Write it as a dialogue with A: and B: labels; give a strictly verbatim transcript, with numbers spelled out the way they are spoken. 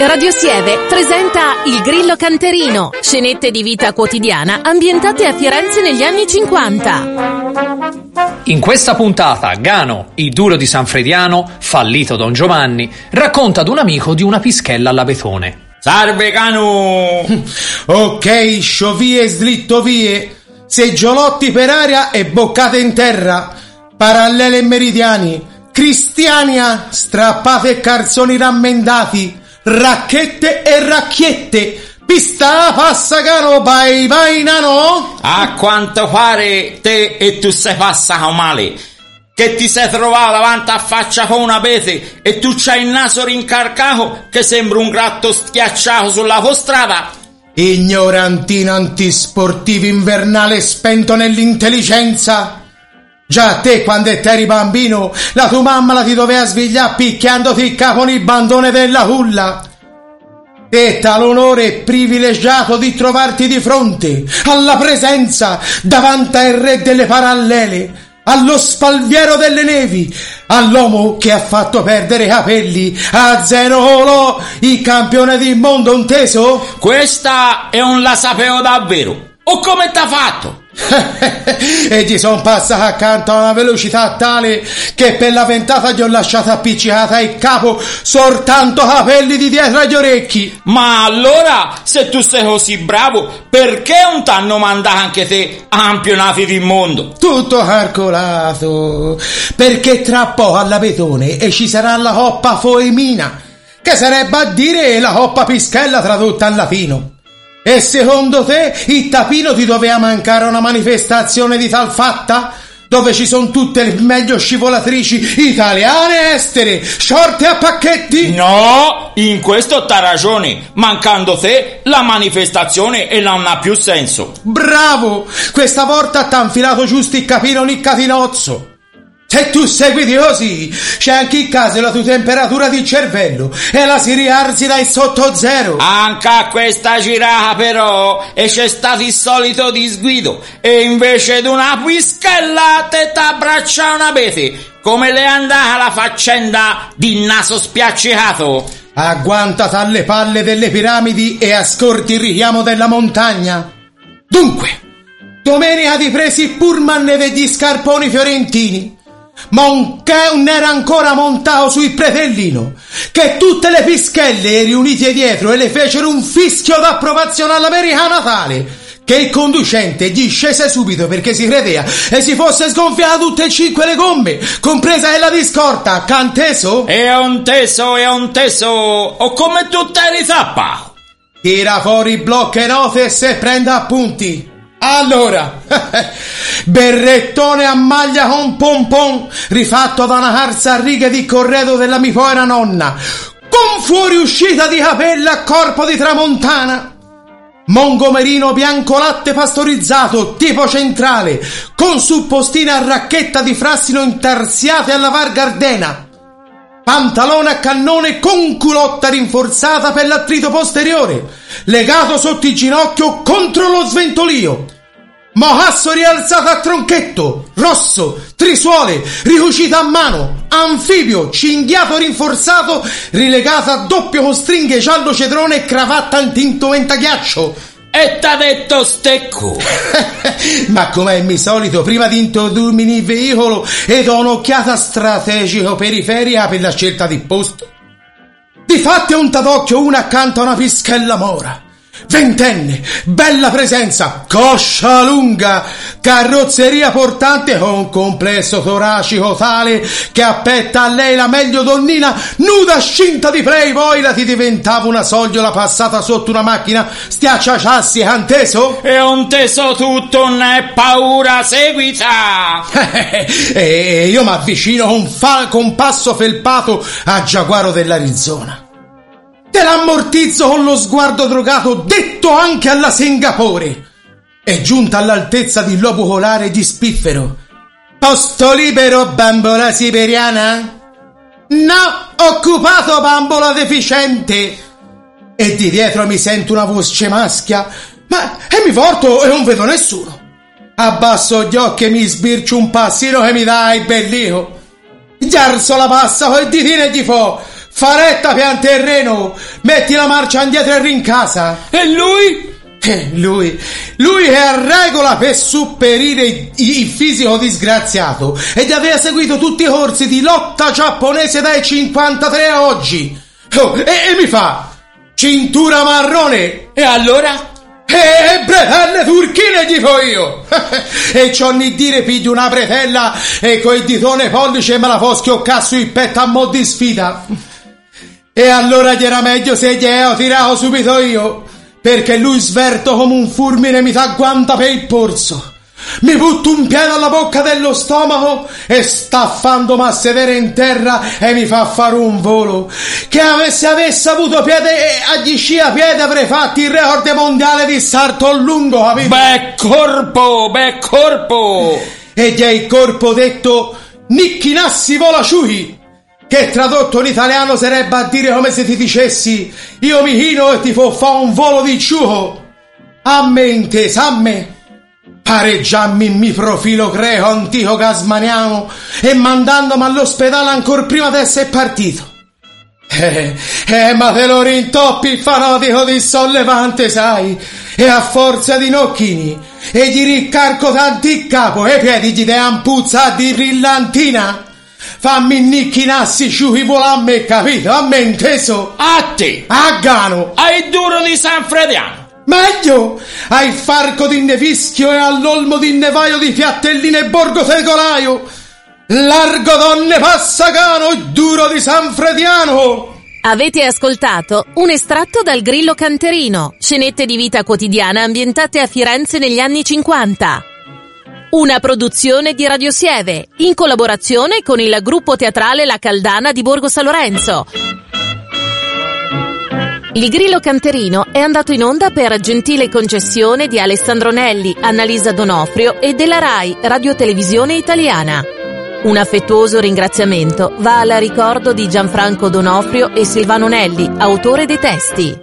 A: Radio Sieve presenta Il Grillo Canterino, scenette di vita quotidiana ambientate a Firenze negli anni cinquanta.
B: In questa puntata Gano, il duro di San Frediano, fallito Don Giovanni, racconta ad un amico di una pischella all'Abetone.
C: Salve Gano!
D: Ok, sciovie slittovie, seggiolotti per aria e boccate in terra, parallele e meridiani, cristiania, strappate e calzoni rammendati, racchette e racchiette, pista passa Gano, vai vai nano.
C: A quanto pare te e tu sei passato male, che ti sei trovato davanti a faccia con una pete e tu c'hai il naso rincarcato che sembra un gatto schiacciato sulla strada.
D: Ignorantino antisportivo invernale spento nell'intelligenza. Già te quando eri bambino la tua mamma la ti doveva svegliare picchiandoti il capo nel bandone della culla. E t'ha l'onore privilegiato di trovarti di fronte alla presenza davanti al re delle parallele, allo spalviero delle nevi, all'uomo che ha fatto perdere i capelli a Zenolo, il campione del mondo, inteso?
C: Questa è un la sapevo davvero. O come t'ha fatto?
D: E gli son passato accanto a una velocità tale che per la ventata gli ho lasciato appiccicata il capo soltanto capelli di dietro agli orecchi.
C: Ma allora, se tu sei così bravo, perché non t'hanno mandato anche te a campionati del mondo?
D: Tutto calcolato, perché tra poco all'Abetone e ci sarà la Coppa Foemina, che sarebbe a dire la Coppa Pischella tradotta in latino. E secondo te il tapino ti doveva mancare una manifestazione di tal fatta? Dove ci sono tutte le meglio scivolatrici italiane e estere, short a pacchetti?
C: No, in questo t'ha ragione. Mancando te, la manifestazione e non ha più senso.
D: Bravo! Questa volta t'ha infilato giusto il capino nel catinozzo. Se tu seguiti così, c'è anche il caso della tua temperatura di cervello e la si rialzi dai sotto zero.
C: Anche a questa girata però e c'è stato il solito disguido e invece di una pischella te t'abbraccia una pete. Come le è andata la faccenda di naso spiaccicato?
D: Agguantati alle palle delle piramidi e ascolti il richiamo della montagna. Dunque, domenica ti presi il pullman degli scarponi fiorentini, ma un che non era ancora montato sul pretellino, che tutte le pischelle riunite dietro e le fecero un fischio d'approvazione all'americana tale che il conducente gli scese subito perché si credeva e si fosse sgonfiata tutte e cinque le gomme, compresa quella di scorta, canteso?
C: È un teso, è un teso, o come tu te li tappa?
D: Tira fuori il blocco e note e se prende appunti. Allora, berrettone a maglia con pompon, rifatto da una calza a righe di corredo della mia povera nonna, con fuoriuscita di capelli a corpo di tramontana, mongomerino bianco latte pastorizzato tipo centrale, con suppostine a racchetta di frassino intarsiate alla Var Gardena, pantalone a cannone con culotta rinforzata per l'attrito posteriore, legato sotto il ginocchio contro lo sventolio, mohasso rialzato a tronchetto, rosso, trisuole, ricucito a mano, anfibio, cinghiato rinforzato, rilegato a doppio con stringhe giallo cedrone e cravatta in tinto ventaghiaccio.
C: E t'ha detto stecco.
D: Ma come è mi solito, prima di introdurmi nel veicolo e do un'occhiata strategico periferica per la scelta di posto. Difatti un tadocchio una accanto a una pischella mora, ventenne, bella presenza, coscia lunga, carrozzeria portante con complesso toracico tale che appetta a lei la meglio donnina nuda scinta di Playboy la ti diventava una sogliola passata sotto una macchina stiacciacciassi, anteso?
C: È un teso tutto, non è paura, seguita.
D: E io mi avvicino con, fa- con passo felpato a Giaguaro dell'Arizona. Te l'ammortizzo con lo sguardo drogato detto anche alla Singapore e giunta all'altezza di lobo polare di spiffero. Posto libero, bambola siberiana? No, occupato, bambola deficiente. E di dietro mi sento una voce maschia, ma e mi volto e non vedo nessuno. Abbasso gli occhi e mi sbircio un passino che mi dai bellino. Gli alzo la passa con il ditino e gli fo: Faretta pianterreno, metti la marcia indietro e rincasa.
C: E lui?
D: Eh, lui, lui è a regola per superire il fisico disgraziato ed aveva seguito tutti i corsi di lotta giapponese dai cinquantatré a oggi. Oh, e, e mi fa cintura marrone.
C: E allora?
D: E bretelle turchine gli fo io. E c'ho ni dire piglio una bretella e coi ditone pollice me la fo schioccare sui petto a mo' di sfida. E allora gli era meglio se gli ho tirato subito io, perché lui sverto come un fulmine mi t'agguanta per il polso. Mi butto un piede alla bocca dello stomaco e staffandomi a sedere in terra e mi fa fare un volo che avesse avesse avuto piede agli sci a piede avrei fatto il record mondiale di salto lungo, capito?
C: Beh corpo, beh corpo.
D: E gli hai il corpo detto Nicchi Nassi vola ciuhi, che tradotto in italiano sarebbe a dire come se ti dicessi io mi chino e ti fo fa un volo di ciuho. A me intesa, a me. Pareggiammi in mi profilo greco antico gasmaniano e mandandomi all'ospedale ancor prima di essere partito. Eh, eh, ma te lo rintoppi il fanatico di sollevante, sai, e a forza di nocchini e gli riccarco tanti il capo e i piedi gli te ampuzza di brillantina. Fammi nicchi nassi ciuchi volamme, capito? A me inteso?
C: A te!
D: A Gano!
C: Ai duro di San Frediano!
D: Meglio! Ai farco di Nevischio e all'olmo di Nevaio di Fiattelline e Borgo Tegolaio! Largo donne Passagano, duro di San Frediano!
A: Avete ascoltato un estratto dal Grillo Canterino, scenette di vita quotidiana ambientate a Firenze negli anni cinquanta. Una produzione di Radio Sieve, in collaborazione con il gruppo teatrale La Caldana di Borgo San Lorenzo. Il Grillo Canterino è andato in onda per gentile concessione di Alessandro Nelli, Annalisa Donofrio e della RAI Radio Televisione Italiana. Un affettuoso ringraziamento va al ricordo di Gianfranco Donofrio e Silvano Nelli, autore dei testi.